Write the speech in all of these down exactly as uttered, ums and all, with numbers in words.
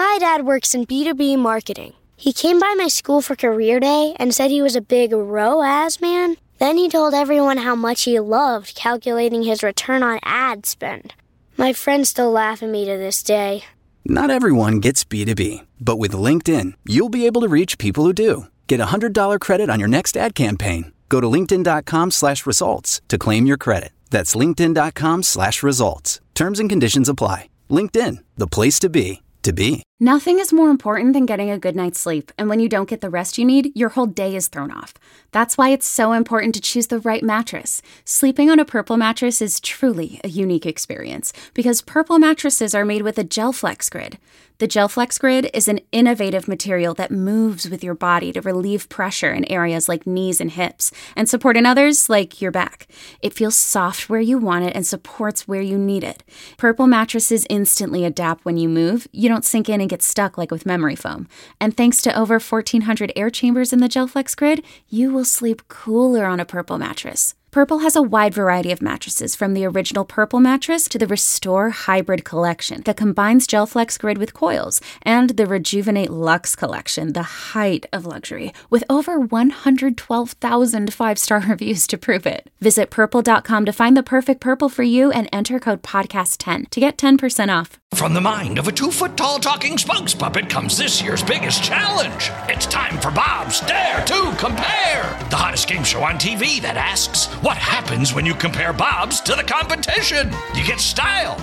My dad works in B two B marketing. He came by my school for career day and said he was a big R O A S man. Then he told everyone how much he loved calculating his return on ad spend. My friends still laugh at me to this day. Not everyone gets B two B, but with LinkedIn, you'll be able to reach people who do. Get a one hundred dollars credit on your next ad campaign. Go to linkedin.com slash results to claim your credit. That's linkedin.com slash results. Terms and conditions apply. LinkedIn, the place to be, to be. Nothing is more important than getting a good night's sleep, and when you don't get the rest you need, your whole day is thrown off. That's why it's so important to choose the right mattress. Sleeping on a Purple mattress is truly a unique experience, because Purple mattresses are made with a GelFlex Grid. The GelFlex Grid is an innovative material that moves with your body to relieve pressure in areas like knees and hips, and support in others like your back. It feels soft where you want it and supports where you need it. Purple mattresses instantly adapt when you move. You don't sink in and get stuck like with memory foam. And thanks to over fourteen hundred air chambers in the GelFlex Grid, you will sleep cooler on a Purple mattress. Purple has a wide variety of mattresses, from the original Purple mattress to the Restore Hybrid collection that combines GelFlex Grid with coils, and the Rejuvenate Luxe collection, the height of luxury, with over one hundred twelve thousand five-star reviews to prove it. Visit purple dot com to find the perfect Purple for you and enter code podcast ten to get ten percent off. From the mind of a two-foot-tall talking spokes puppet comes this year's biggest challenge. It's time for Bob's Dare to Compare, the hottest game show on T V that asks, what happens when you compare Bob's to the competition? You get style.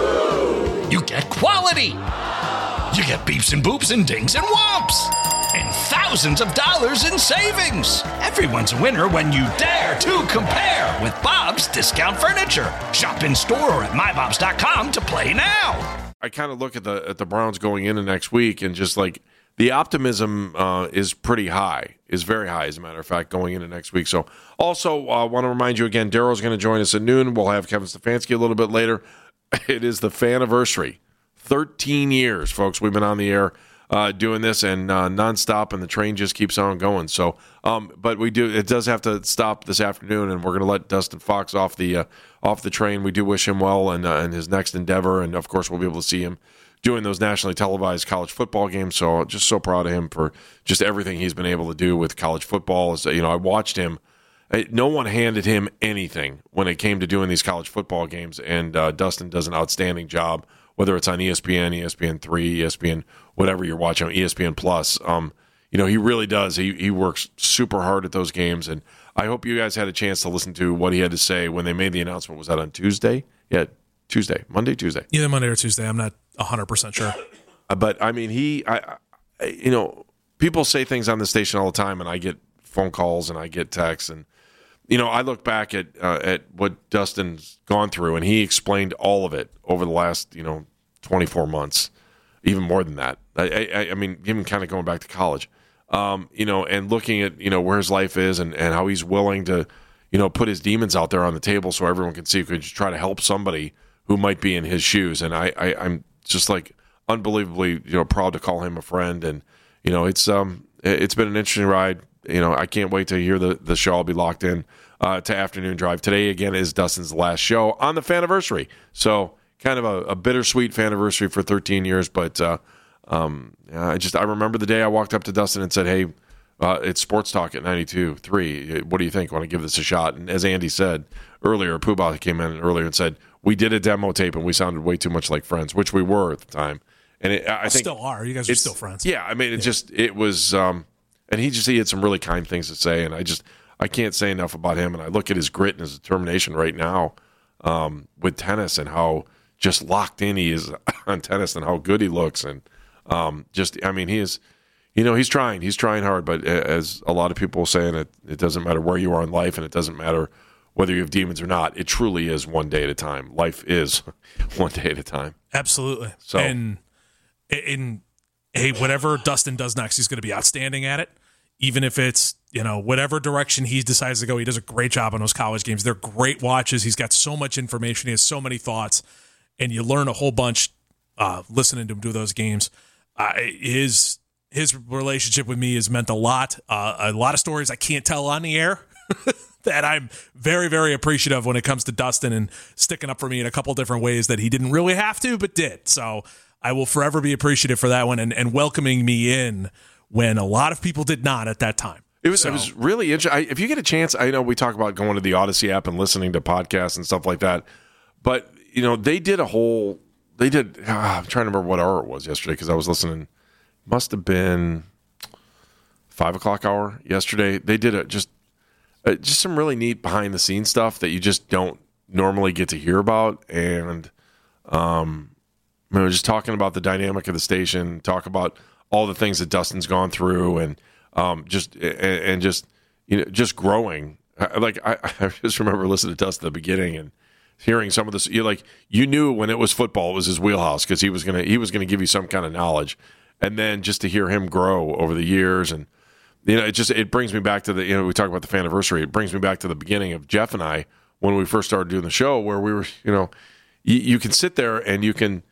You get quality. You get beeps and boops and dings and whomps. And thousands of dollars in savings. Everyone's a winner when you dare to compare with Bob's Discount Furniture. Shop in store or at my bobs dot com to play now. I kind of look at the at the Browns going into next week, and just like the optimism uh, is pretty high, is very high, as a matter of fact, going into next week. So also uh, want to remind you again, Daryl's going to join us at noon. We'll have Kevin Stefanski a little bit later. It is the Faniversary. thirteen years, folks, we've been on the air uh, doing this, and uh, nonstop, and the train just keeps on going. So, um, but we do, it does have to stop this afternoon, and we're going to let Dustin Fox off the uh, off the train. We do wish him well in, uh, in his next endeavor, and of course, we'll be able to see him doing those nationally televised college football games. So, just so proud of him for just everything he's been able to do with college football. So, you know, I watched him. No one handed him anything when it came to doing these college football games, and uh, Dustin does an outstanding job, whether it's on E S P N, E S P N three, E S P N, whatever you're watching, E S P N Plus. Um, you know, he really does. He he works super hard at those games, and I hope you guys had a chance to listen to what he had to say when they made the announcement. Was that on Tuesday? Yeah, Tuesday, Monday, Tuesday. Either Monday or Tuesday. I'm not one hundred percent sure. But, I mean, he, I, I, you know, people say things on the station all the time, and I get phone calls and I get texts, and you know, I look back at uh, at what Dustin's gone through, and he explained all of it over the last, you know, twenty-four months, even more than that. I, I, I mean, even kind of going back to college, um, you know, and looking at, you know, where his life is, and, and how he's willing to, you know, put his demons out there on the table so everyone can see, could just try to help somebody who might be in his shoes. And I, I, I'm just like unbelievably, you know, proud to call him a friend. And, you know, it's um, it's been an interesting ride. You know, I can't wait to hear the, the show. I'll be locked in uh, to Afternoon Drive. Today, again, is Dustin's last show on the Faniversary. So kind of a, a bittersweet Faniversary for thirteen years. But uh, um, I just I remember the day I walked up to Dustin and said, hey, uh, it's Sports Talk at ninety-two point three. What do you think? Want to give this a shot? And as Andy said earlier, Poobah came in earlier and said, we did a demo tape and we sounded way too much like friends, which we were at the time. And it, I think still are. You guys are still friends. Yeah, I mean, it yeah. just, it was... Um, And he just he had some really kind things to say, and I just I can't say enough about him. And I look at his grit and his determination right now um, with tennis, and how just locked in he is on tennis, and how good he looks, and um, just I mean he is, you know, he's trying, he's trying hard. But as a lot of people are saying, it it doesn't matter where you are in life, and it doesn't matter whether you have demons or not. It truly is one day at a time. Life is one day at a time. Absolutely. So and in. Hey, whatever Dustin does next, he's going to be outstanding at it. Even if it's, you know, whatever direction he decides to go, he does a great job on those college games. They're great watches. He's got so much information. He has so many thoughts, and you learn a whole bunch uh, listening to him do those games. Uh, his his relationship with me has meant a lot. Uh, a lot of stories I can't tell on the air that I'm very, very appreciative of when it comes to Dustin, and sticking up for me in a couple different ways that he didn't really have to, but did. So I will forever be appreciative for that one and, and welcoming me in when a lot of people did not at that time. It was so. it was really interesting. If you get a chance, I know we talk about going to the Odyssey app and listening to podcasts and stuff like that, but you know they did a whole. They did. Ah, I'm trying to remember what hour it was yesterday because I was listening. Must have been five o'clock hour yesterday. They did a, just uh, just some really neat behind the scenes stuff that you just don't normally get to hear about, and um, you know, just talking about the dynamic of the station, talk about all the things that Dustin's gone through, and um, just and, and just you know just growing. Like I, I just remember listening to Dustin at the beginning and hearing some of this. You like you knew when it was football, it was his wheelhouse because he was gonna he was gonna give you some kind of knowledge, and then just to hear him grow over the years, and you know, it just it brings me back to the you know we talk about the Faniversary. It brings me back to the beginning of Jeff and I when we first started doing the show, where we were you know you, you can sit there and you can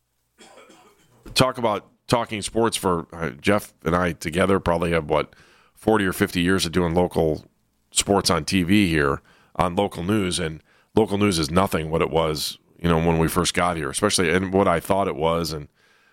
talk about talking sports for uh, Jeff and I together probably have what forty or fifty years of doing local sports on T V here on local news, and local news is nothing what it was, you know, when we first got here, especially and what I thought it was, and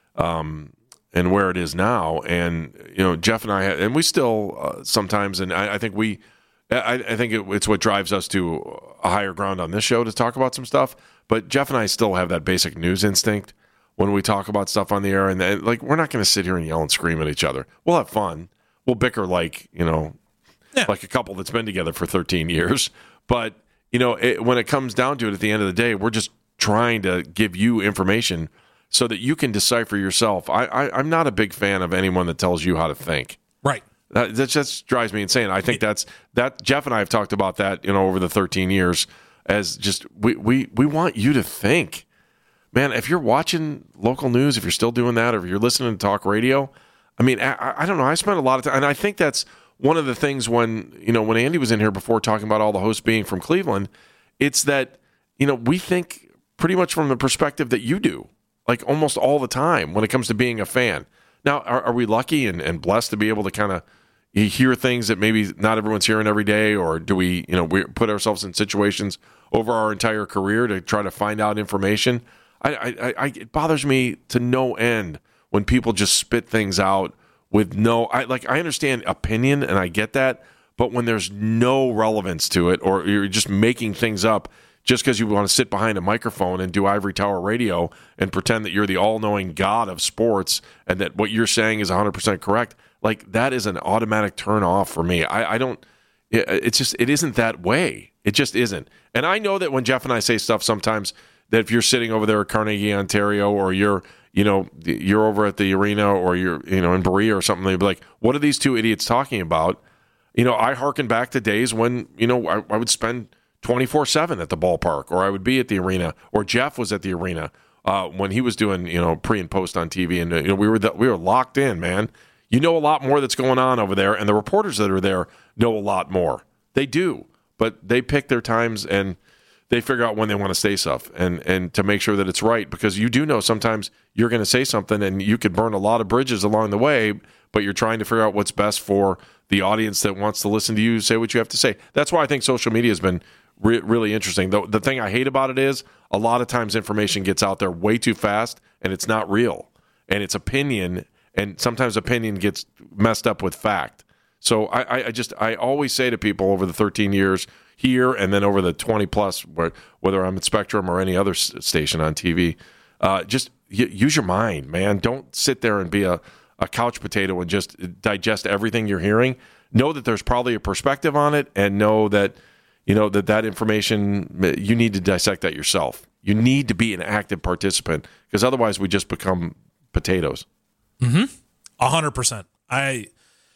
um, and where it is now. And you know, Jeff and I, and we still uh, sometimes, and I, I think we, I, I think it, it's what drives us to a higher ground on this show to talk about some stuff. But Jeff and I still have that basic news instinct when we talk about stuff on the air, and then, like we're not going to sit here and yell and scream at each other. We'll have fun. We'll bicker like you know, yeah. like a couple that's been together for thirteen years, but. You know, it, when it comes down to it, at the end of the day, we're just trying to give you information so that you can decipher yourself. I, I, I'm not a big fan of anyone that tells you how to think. Right. That, that just drives me insane. I think that's that. Jeff and I have talked about that, you know, over the thirteen years as just we we we want you to think, man. If you're watching local news, if you're still doing that, or if you're listening to talk radio, I mean, I, I don't know. I spent a lot of time, and I think that's. One of the things when, you know, when Andy was in here before talking about all the hosts being from Cleveland, it's that, you know, we think pretty much from the perspective that you do, like almost all the time when it comes to being a fan. Now, are, are we lucky and, and blessed to be able to kind of hear things that maybe not everyone's hearing every day, or do we, you know, we put ourselves in situations over our entire career to try to find out information? I, I, I it bothers me to no end when people just spit things out with no, I like I understand opinion and I get that, but when there's no relevance to it, or you're just making things up just because you want to sit behind a microphone and do ivory tower radio and pretend that you're the all-knowing god of sports and that what you're saying is one hundred percent correct, like that is an automatic turn off for me. I, I don't, it, it's just, it isn't that way. It just isn't. And I know that when Jeff and I say stuff sometimes, that if you're sitting over there at Carnegie, Ontario, or you're, you know, you're over at the arena, or you're, you know, in Berea or something, they'd be like, what are these two idiots talking about? You know, I hearken back to days when, you know, I, I would spend twenty-four seven at the ballpark, or I would be at the arena, or Jeff was at the arena uh, when he was doing, you know, pre and post on T V. And, you know, we were the, we were locked in, man. You know a lot more that's going on over there, and the reporters that are there know a lot more. They do, but they pick their times and they figure out when they want to say stuff, and, and to make sure that it's right, because you do know sometimes you're going to say something and you could burn a lot of bridges along the way, but you're trying to figure out what's best for the audience that wants to listen to you say what you have to say. That's why I think social media has been re- really interesting. The, the thing I hate about it is a lot of times information gets out there way too fast and it's not real, and it's opinion, and sometimes opinion gets messed up with fact. So I, I just I always say to people over the thirteen years here, and then over the twenty plus, whether I'm at Spectrum or any other station on T V, uh, just use your mind, man. Don't sit there and be a, a couch potato and just digest everything you're hearing. Know that there's probably a perspective on it, and know that you know that that information, you need to dissect that yourself. You need to be an active participant, because otherwise we just become potatoes. Mm-hmm. A hundred percent. I.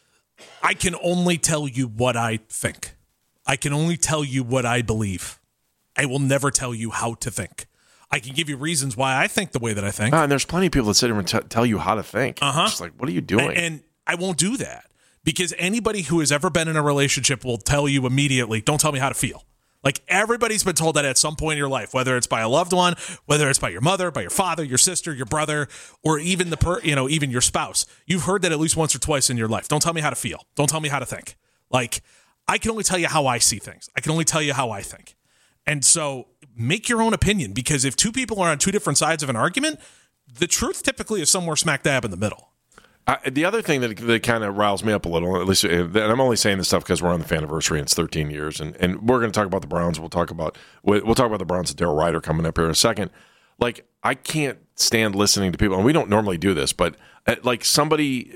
I can only tell you what I think. I can only tell you what I believe. I will never tell you how to think. I can give you reasons why I think the way that I think. Uh, and there's plenty of people that sit here and t- tell you how to think. Uh-huh. It's like, what are you doing? And, and I won't do that, because anybody who has ever been in a relationship will tell you immediately, don't tell me how to feel. Like, everybody's been told that at some point in your life, whether it's by a loved one, whether it's by your mother, by your father, your sister, your brother, or even the per, you know, even your spouse. You've heard that at least once or twice in your life. Don't tell me how to feel. Don't tell me how to think. Like, I can only tell you how I see things. I can only tell you how I think. And so make your own opinion, because if two people are on two different sides of an argument, the truth typically is somewhere smack dab in the middle. I, the other thing that, that kind of riles me up a little, at least, and I'm only saying this stuff because we're on the Faniversary and it's thirteen years, and, and we're going to talk about the Browns. We'll talk about we'll talk about the Browns and Daryl Ryder coming up here in a second. Like, I can't stand listening to people, and we don't normally do this, but uh, like somebody,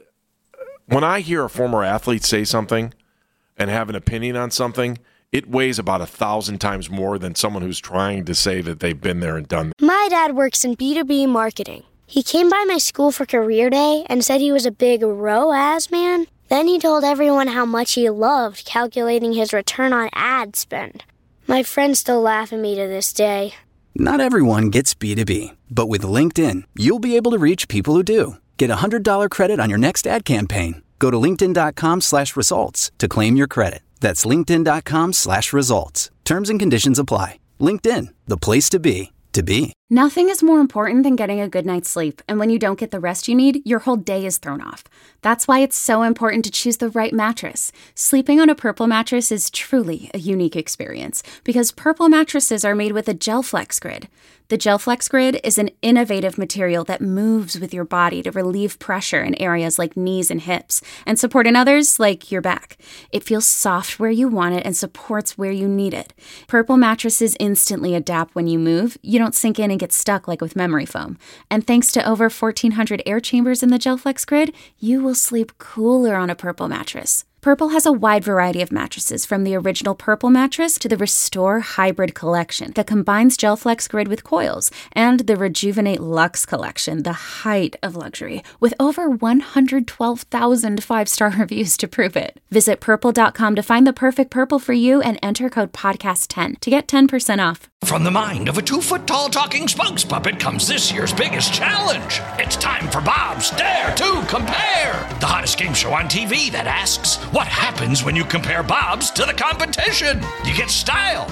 when I hear a former athlete say something and have an opinion on something, it weighs about a thousand times more than someone who's trying to say that they've been there and done that. My dad works in B two B marketing. He came by my school for career day and said he was a big R O A S man. Then he told everyone how much he loved calculating his return on ad spend. My friends still laugh at me to this day. Not everyone gets B two B, but with LinkedIn, you'll be able to reach people who do. Get a one hundred dollars credit on your next ad campaign. Go to linkedin.com slash results to claim your credit. That's linkedin.com slash results. Terms and conditions apply. LinkedIn, the place to be, to be. Nothing is more important than getting a good night's sleep, and when you don't get the rest you need, your whole day is thrown off. That's why it's so important to choose the right mattress. Sleeping on a Purple mattress is truly a unique experience, because Purple mattresses are made with a GelFlex Grid. The GelFlex Grid is an innovative material that moves with your body to relieve pressure in areas like knees and hips, and support in others like your back. It feels soft where you want it and supports where you need it. Purple mattresses instantly adapt when you move. You don't sink in and get stuck like with memory foam. And thanks to over fourteen hundred air chambers in the GelFlex Grid, you will sleep cooler on a Purple mattress. Purple has a wide variety of mattresses, from the original Purple mattress to the Restore Hybrid collection that combines GelFlex Grid with coils, and the Rejuvenate Luxe collection, the height of luxury, with over one hundred twelve thousand five-star reviews to prove it. Visit purple dot com to find the perfect Purple for you and enter code podcast ten to get ten percent off. From the mind of a two-foot-tall talking spokes puppet comes this year's biggest challenge. It's time for Bob's Dare to Compare, the hottest game show on T V that asks, what happens when you compare Bob's to the competition? You get style.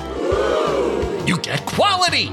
You get quality.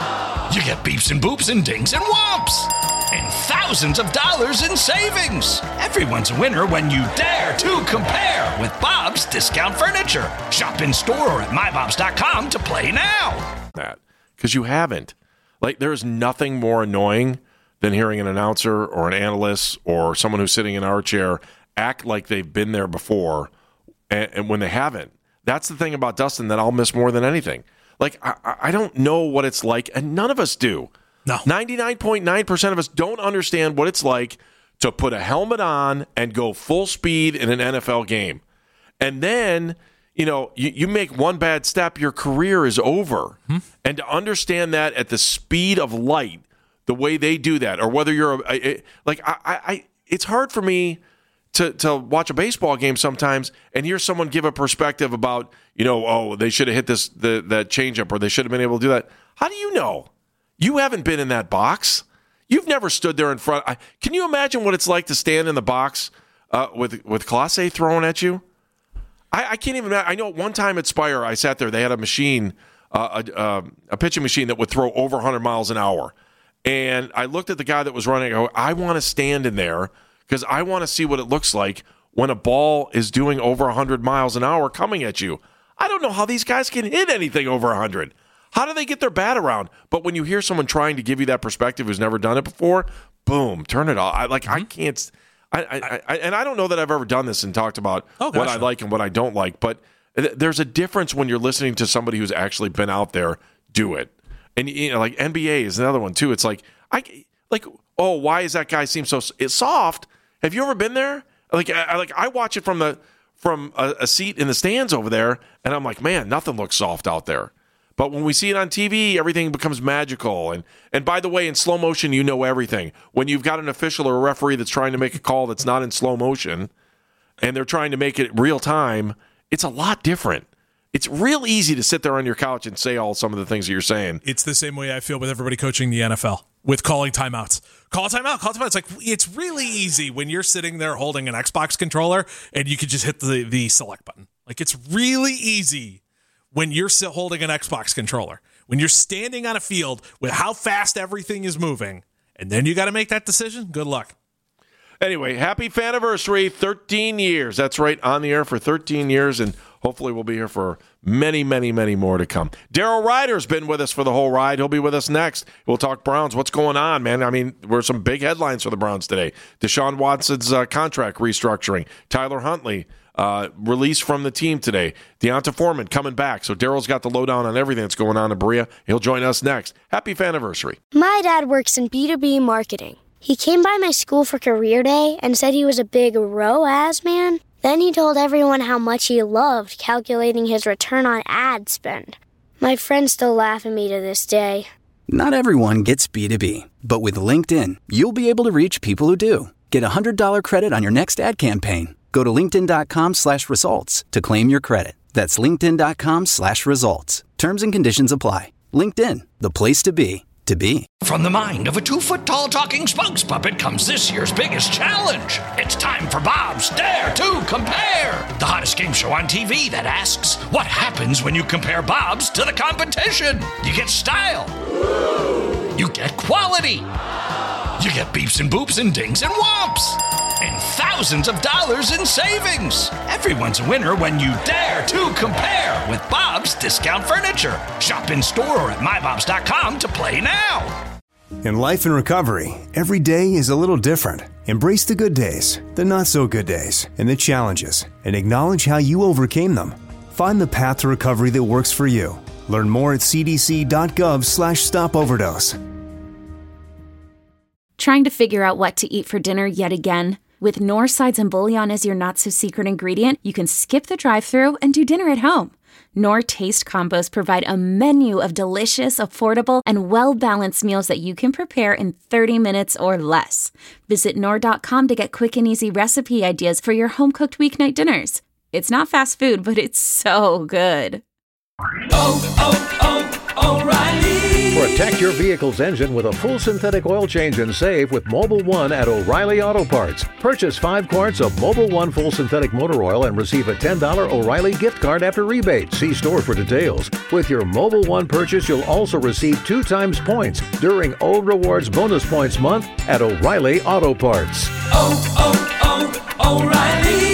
You get beeps and boops and dings and whomps. And thousands of dollars in savings. Everyone's a winner when you dare to compare with Bob's Discount Furniture. Shop in store or at my bobs dot com to play now. That because you haven't. Like, there's nothing more annoying than hearing an announcer or an analyst or someone who's sitting in our chair act like they've been there before, and, and when they haven't. That's the thing about Dustin that I'll miss more than anything. Like, I, I don't know what it's like, and none of us do. No. ninety-nine point nine percent of us don't understand what it's like to put a helmet on and go full speed in an N F L game. And then, you know, you, you make one bad step, your career is over. Hmm. And to understand that at the speed of light, the way they do that, or whether you're a, a, like, I, I, it's hard for me to to watch a baseball game sometimes and hear someone give a perspective about, you know, oh, they should have hit this the that changeup, or they should have been able to do that. How do you know? You haven't been in that box. You've never stood there in front. I, can you imagine what it's like to stand in the box uh, with with Clase thrown at you? I, I can't even. I know one time at Spire, I sat there. They had a machine, uh, a, uh, a pitching machine that would throw over one hundred miles an hour. And I looked at the guy that was running. I go, I want to stand in there because I want to see what it looks like when a ball is doing over one hundred miles an hour coming at you. I don't know how these guys can hit anything over one hundred. How do they get their bat around? But when you hear someone trying to give you that perspective who's never done it before, boom, turn it off. I, like, mm-hmm. I can't I, I, I, and I don't know that I've ever done this and talked about oh, what I like and what I don't like, but there's a difference when you're listening to somebody who's actually been out there do it. And, you know, like N B A is another one too. It's like, I like, oh, why is that guy seem so it's soft? Have you ever been there? Like, I, like I watch it from the from a, a seat in the stands over there, and I'm like, man, nothing looks soft out there. But when we see it on T V, everything becomes magical. And and by the way, in slow motion, you know everything. When you've got an official or a referee that's trying to make a call that's not in slow motion, and they're trying to make it real time, it's a lot different. It's real easy to sit there on your couch and say all some of the things that you're saying. It's the same way I feel with everybody coaching the N F L, with calling timeouts. Call a timeout, call a timeout. It's like, it's really easy when you're sitting there holding an Xbox controller and you could just hit the, the select button. Like, it's really easy when you're still holding an Xbox controller, when you're standing on a field with how fast everything is moving, and then you got to make that decision. Good luck. Anyway, happy Faniversary, thirteen years. That's right, on the air for thirteen years, and hopefully we'll be here for many, many, many more to come. Daryl Ryder's been with us for the whole ride. He'll be with us next. We'll talk Browns. What's going on, man? I mean, there were some big headlines for the Browns today. Deshaun Watson's uh, contract restructuring. Tyler Huntley uh, released from the team today. Deonta Foreman coming back. So Daryl's got the lowdown on everything that's going on in Berea. He'll join us next. Happy Faniversary. My dad works in B two B marketing. He came by my school for career day and said he was a big R O A S man. Then he told everyone how much he loved calculating his return on ad spend. My friends still laugh at me to this day. Not everyone gets B two B, but with LinkedIn, you'll be able to reach people who do. Get a one hundred dollars credit on your next ad campaign. Go to linkedin.com slash results to claim your credit. That's linkedin.com slash results. Terms and conditions apply. LinkedIn, the place to be, to be. From the mind of a two-foot-tall talking spokes puppet comes this year's biggest challenge. It's time for Bob's Dare to Compare, the hottest game show on T V that asks, what happens when you compare Bob's to the competition? You get style. You get quality. You get beeps and boops and dings and whomps. And thousands of dollars in savings. Everyone's a winner when you dare to compare with Bob's Discount Furniture. Shop in store or at my bobs dot com to play now. In life and recovery, every day is a little different. Embrace the good days, the not so good days, and the challenges, and acknowledge how you overcame them. Find the path to recovery that works for you. Learn more at cdc.gov slash stop overdose. Trying to figure out what to eat for dinner yet again? With Knorr sides and bouillon as your not-so-secret ingredient, you can skip the drive-thru and do dinner at home. Knorr Taste Combos provide a menu of delicious, affordable, and well-balanced meals that you can prepare in thirty minutes or less. Visit Knorr dot com to get quick and easy recipe ideas for your home-cooked weeknight dinners. It's not fast food, but it's so good. Oh, oh, oh, O'Reilly! Protect your vehicle's engine with a full synthetic oil change and save with Mobil one at O'Reilly Auto Parts. Purchase five quarts of Mobil one full synthetic motor oil and receive a ten dollars O'Reilly gift card after rebate. See store for details. With your Mobil one purchase, you'll also receive two times points during O Rewards Bonus Points Month at O'Reilly Auto Parts. Oh, oh, oh, O'Reilly!